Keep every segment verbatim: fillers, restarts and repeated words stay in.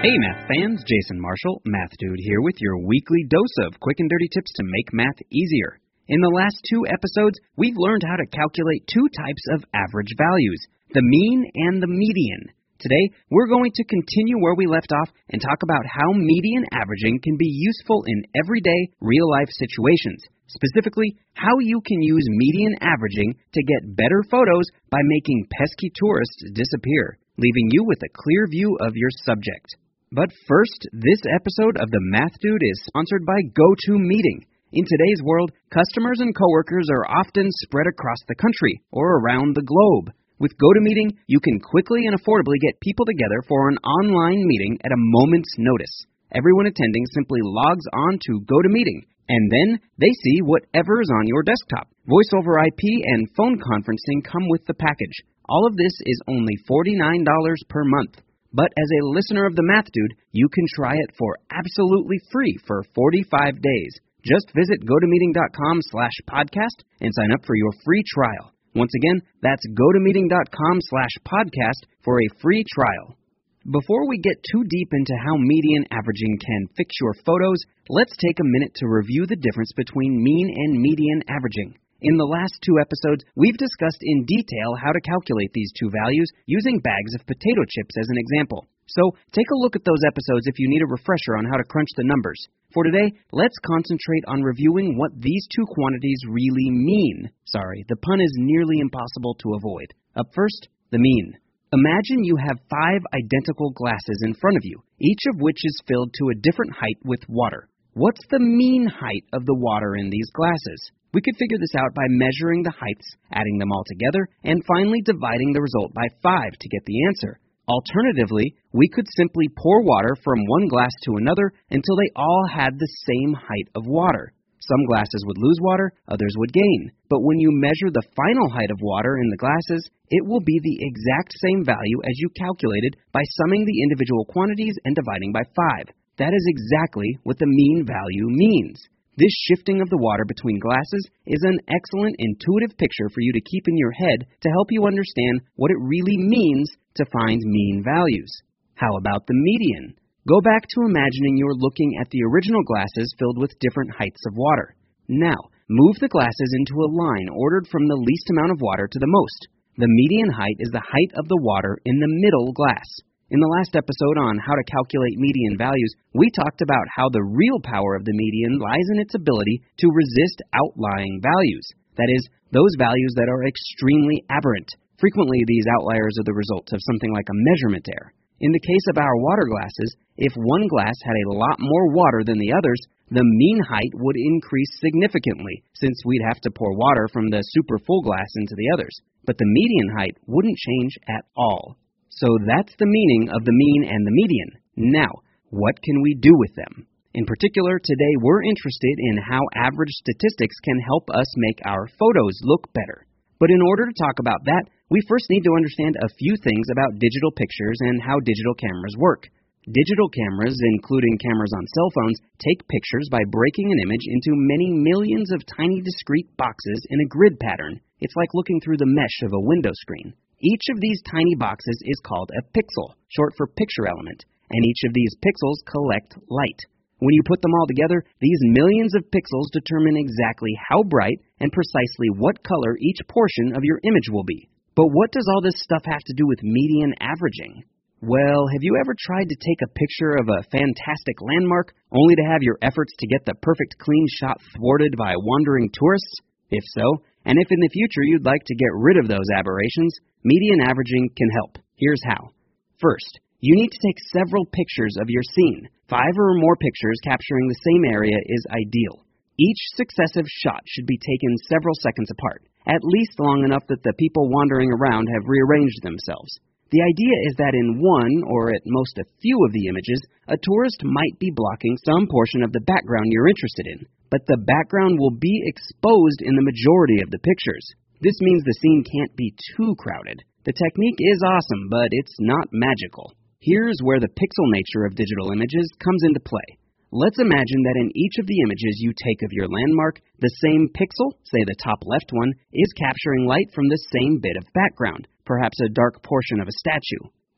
Hey math fans, Jason Marshall, Math Dude here with your weekly dose of quick and dirty tips to make math easier. In the last two episodes, we've learned how to calculate two types of average values, the mean and the median. Today, we're going to continue where we left off and talk about how median averaging can be useful in everyday, real-life situations. Specifically, how you can use median averaging to get better photos by making pesky tourists disappear, leaving you with a clear view of your subject. But first, this episode of the Math Dude is sponsored by GoToMeeting. In today's world, customers and coworkers are often spread across the country or around the globe. With GoToMeeting, you can quickly and affordably get people together for an online meeting at a moment's notice. Everyone attending simply logs on to GoToMeeting, and then they see whatever is on your desktop. Voice over I P and phone conferencing come with the package. All of this is only forty-nine dollars per month. But as a listener of the Math Dude, you can try it for absolutely free for forty-five days. Just visit gotomeeting.com slash podcast and sign up for your free trial. Once again, that's gotomeeting.com slash podcast for a free trial. Before we get too deep into how median averaging can fix your photos, let's take a minute to review the difference between mean and median averaging. In the last two episodes, we've discussed in detail how to calculate these two values using bags of potato chips as an example. So take a look at those episodes if you need a refresher on how to crunch the numbers. For today, let's concentrate on reviewing what these two quantities really mean. Sorry, the pun is nearly impossible to avoid. Up first, the mean. Imagine you have five identical glasses in front of you, each of which is filled to a different height with water. What's the mean height of the water in these glasses? We could figure this out by measuring the heights, adding them all together, and finally dividing the result by five to get the answer. Alternatively, we could simply pour water from one glass to another until they all had the same height of water. Some glasses would lose water, others would gain. But when you measure the final height of water in the glasses, it will be the exact same value as you calculated by summing the individual quantities and dividing by five. That is exactly what the mean value means. This shifting of the water between glasses is an excellent intuitive picture for you to keep in your head to help you understand what it really means to find mean values. How about the median? Go back to imagining you're looking at the original glasses filled with different heights of water. Now, move the glasses into a line ordered from the least amount of water to the most. The median height is the height of the water in the middle glass. In the last episode on how to calculate median values, we talked about how the real power of the median lies in its ability to resist outlying values. That is, those values that are extremely aberrant. Frequently, these outliers are the result of something like a measurement error. In the case of our water glasses, if one glass had a lot more water than the others, the mean height would increase significantly, since we'd have to pour water from the super full glass into the others. But the median height wouldn't change at all. So that's the meaning of the mean and the median. Now, what can we do with them? In particular, today we're interested in how average statistics can help us make our photos look better. But in order to talk about that, we first need to understand a few things about digital pictures and how digital cameras work. Digital cameras, including cameras on cell phones, take pictures by breaking an image into many millions of tiny discrete boxes in a grid pattern. It's like looking through the mesh of a window screen. Each of these tiny boxes is called a pixel, short for picture element, and each of these pixels collect light. When you put them all together, these millions of pixels determine exactly how bright and precisely what color each portion of your image will be. But what does all this stuff have to do with median averaging? Well, have you ever tried to take a picture of a fantastic landmark only to have your efforts to get the perfect clean shot thwarted by wandering tourists? If so, and if in the future you'd like to get rid of those aberrations, median averaging can help. Here's how. First, you need to take several pictures of your scene. Five or more pictures capturing the same area is ideal. Each successive shot should be taken several seconds apart, at least long enough that the people wandering around have rearranged themselves. The idea is that in one, or at most a few of the images, a tourist might be blocking some portion of the background you're interested in, but the background will be exposed in the majority of the pictures. This means the scene can't be too crowded. The technique is awesome, but it's not magical. Here's where the pixel nature of digital images comes into play. Let's imagine that in each of the images you take of your landmark, the same pixel, say the top left one, is capturing light from the same bit of background, perhaps a dark portion of a statue.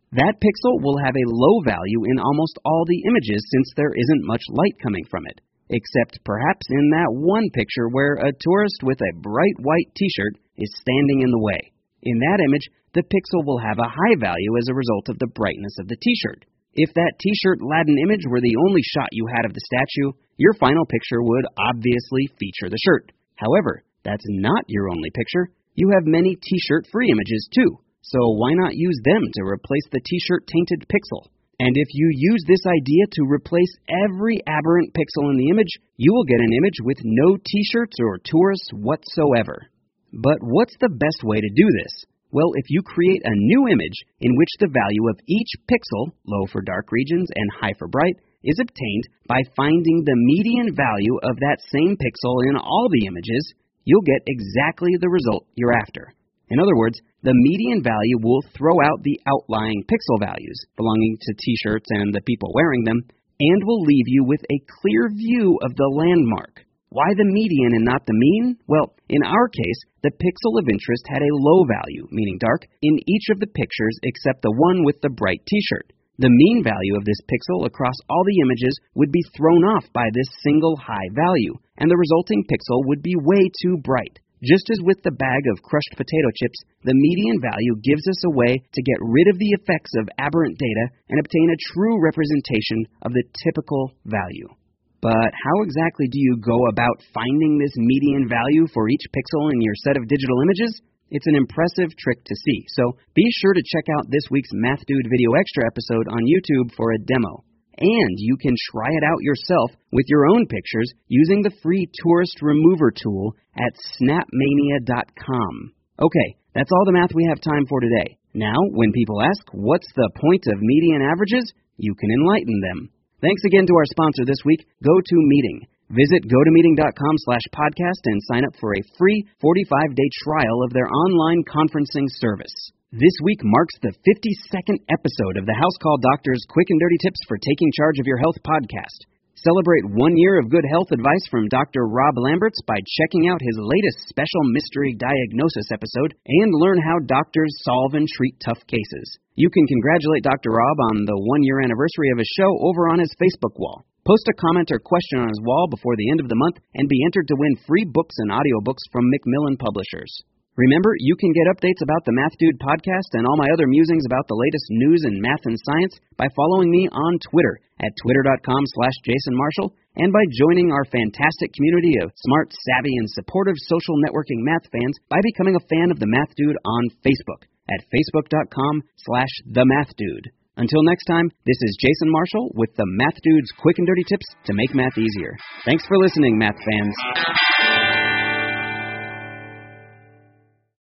That pixel will have a low value in almost all the images since there isn't much light coming from it, except perhaps in that one picture where a tourist with a bright white t-shirt is standing in the way. In that image, the pixel will have a high value as a result of the brightness of the t-shirt. If that t-shirt-laden image were the only shot you had of the statue, your final picture would obviously feature the shirt. However, that's not your only picture. You have many t-shirt-free images too. So why not use them to replace the t-shirt-tainted pixel? And if you use this idea to replace every aberrant pixel in the image, you will get an image with no t-shirts or tourists whatsoever. But what's the best way to do this? Well, if you create a new image in which the value of each pixel, low for dark regions and high for bright, is obtained by finding the median value of that same pixel in all the images, you'll get exactly the result you're after. In other words, the median value will throw out the outlying pixel values belonging to t-shirts and the people wearing them, and will leave you with a clear view of the landmark. Why the median and not the mean? Well, in our case, the pixel of interest had a low value, meaning dark, in each of the pictures except the one with the bright t-shirt. The mean value of this pixel across all the images would be thrown off by this single high value, and the resulting pixel would be way too bright. Just as with the bag of crushed potato chips, the median value gives us a way to get rid of the effects of aberrant data and obtain a true representation of the typical value. But how exactly do you go about finding this median value for each pixel in your set of digital images? It's an impressive trick to see, so be sure to check out this week's Math Dude Video Extra episode on YouTube for a demo. And you can try it out yourself with your own pictures using the free Tourist Remover tool at snapmania dot com. Okay, that's all the math we have time for today. Now, when people ask, what's the point of median averages? You can enlighten them. Thanks again to our sponsor this week, GoToMeeting. Visit gotomeeting dot com slash podcast and sign up for a free forty-five day trial of their online conferencing service. This week marks the fifty-second episode of the House Call Doctor's Quick and Dirty Tips for Taking Charge of Your Health podcast. Celebrate one year of good health advice from Doctor Rob Lamberts by checking out his latest special mystery diagnosis episode and learn how doctors solve and treat tough cases. You can congratulate Doctor Rob on the one-year anniversary of his show over on his Facebook wall. Post a comment or question on his wall before the end of the month and be entered to win free books and audiobooks from Macmillan Publishers. Remember, you can get updates about the Math Dude podcast and all my other musings about the latest news in math and science by following me on Twitter at twitter dot com slash Jason Marshall and by joining our fantastic community of smart, savvy, and supportive social networking math fans by becoming a fan of the Math Dude on Facebook at facebook dot com slash the Math Dude. Until next time, this is Jason Marshall with the Math Dude's Quick and Dirty Tips to make math easier. Thanks for listening, math fans.